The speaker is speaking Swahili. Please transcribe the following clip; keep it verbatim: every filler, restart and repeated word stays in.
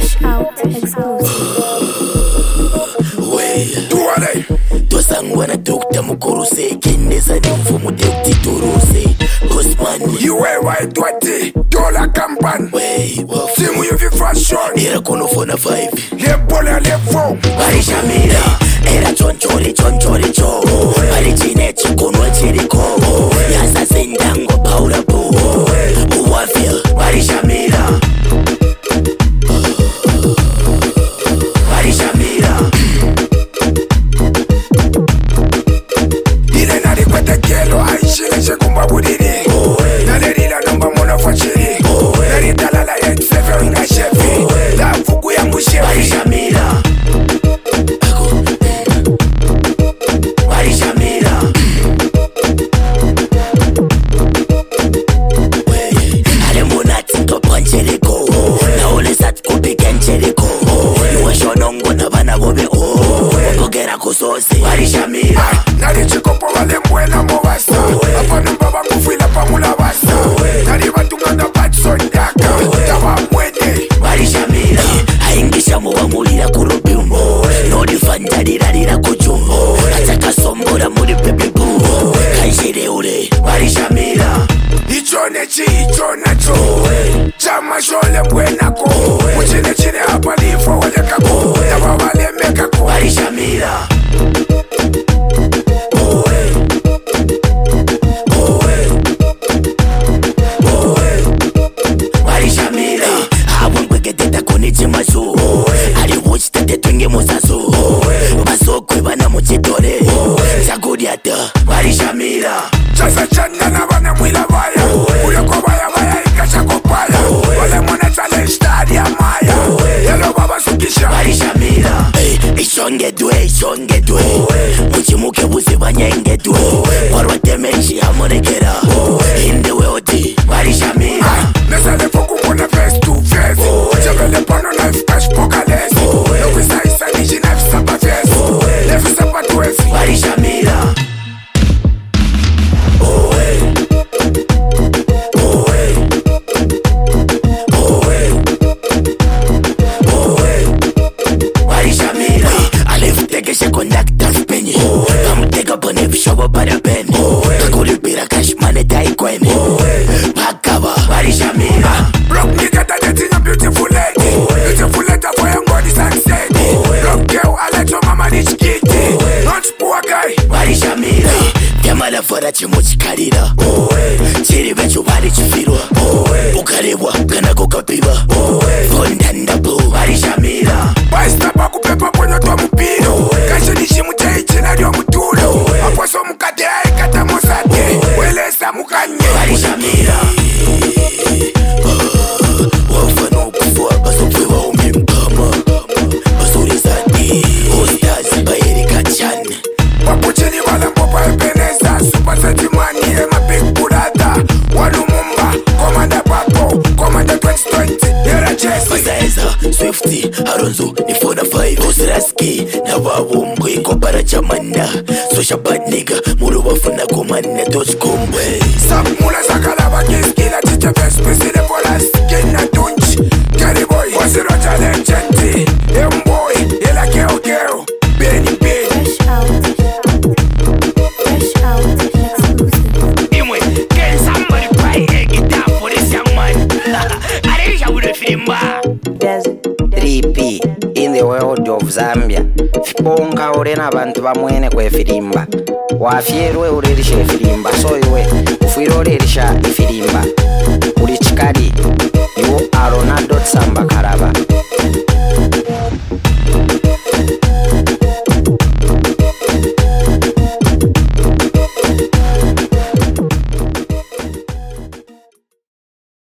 Fresh out exclusive. Wey, tuwale tosangwana dokta mukorose kendeza ni mfumu dekti torose Osman Iwe wa edwati dola kampan Wey, wafu Timu yuvi fashion Era kono fona five Lepole levo Bari Shamira Era chonchori chonchori cho Bari chine chikono chiriko Yasa sendango paura po Uwafia Bari Shamira Bari Shamira Ile nari kwete kelo aishile shekumba budini Nale rila nomba mona fachiri Nari talala yetsefe winga shefi La fuku ya mushefi Bari Shamira Bari Shamira Ale monati to pancheleko Na ole sat kupi kencheleko Yuwa shonongo na bana bobe o Ogera kusose Bari Shamira Nari chikopo wale mwena mwasa Apa numba bangu fila pamula basa Nari batunganga batso ndaka Tawa mwene Bari Shamira Haingisha mwa mulira kurubi umo Nodi fanjadira lira kujumo Ataka sombora muri pepe buo Kaishire ule Bari Shamira Ichone chi ichona cho Chama shole mwenako Uchine chine hapa nifo wale kako Tawa wale mekako Bari Shamira Bari Shamira Abongwe geteta konichi mazu Ali wuchi tate twenge musazu Basokwe bana muchitore Chakudi ata Bari Shamira Chasa chanda na bana mwila baya Uyoko baya baya ikashako paya Wale mwana chale stadi ya maya Yelo baba sukisha Bari Shamira Ishongedwe ishongedwe Muchimuke buzi banyengedwe Warwa temenshi hamonekera Indewe oti Bari Shamira Nesale foku mwana face to face Chevele pano knife cash pokales Nokwisa isa niji knife sapa face Lefi sapa twesi Bari Shamira Bari Shamira Alifutekeshe kondakta vipenye Kamuteka pone vishobo para pene Kakulipira cash money dai kwene Pakaba Bari Shamira Block nigga that they think I'm beautiful lady Beautiful letter for your God is accepted Block girl I let your mama rich kitty Not poor guy Bari Shamira Temala fora chimuchikarira Chiri vechu bari chifirwa Ukarebwa kana kukapiva Fondanda bu Bari Shamira Baistapa kupepa kwenye twa mpiro Kashe nishimu chaichina lyo mutulo Apwaso mukade aikata mosate Welesa mukanye Bari Shamira Wafano kufua basopwewa umimpama Basurizati Ostazi baerika chan Wapuchini wala mpopa epeneza Super setimani ema big burata Walumumba Komanda papo Komanda twenty twenty Yera Jesse Bazaeza, Swifty, Aronzo, Nifona five Osraski, na wawu mwiko para chamanda Sosha bad nigga, muru wafuna kumana Dodge kumbwe Sap mula sakala bakiskila Chicha vest pesile pola Skina tunch Gary boy Wasiro chale chenti Emboy Yela keo keo Benny Benny Fresh out. Fresh out exclusive. Imwe, can somebody play a guitar for this young man? Arisha with a fimba. three P in the world of Zambia. Fonka orena abantu bamwene kwe firimba. Wafierwe urerisha firimba. So iwe ufiro urerisha firimba. Uri chikari. You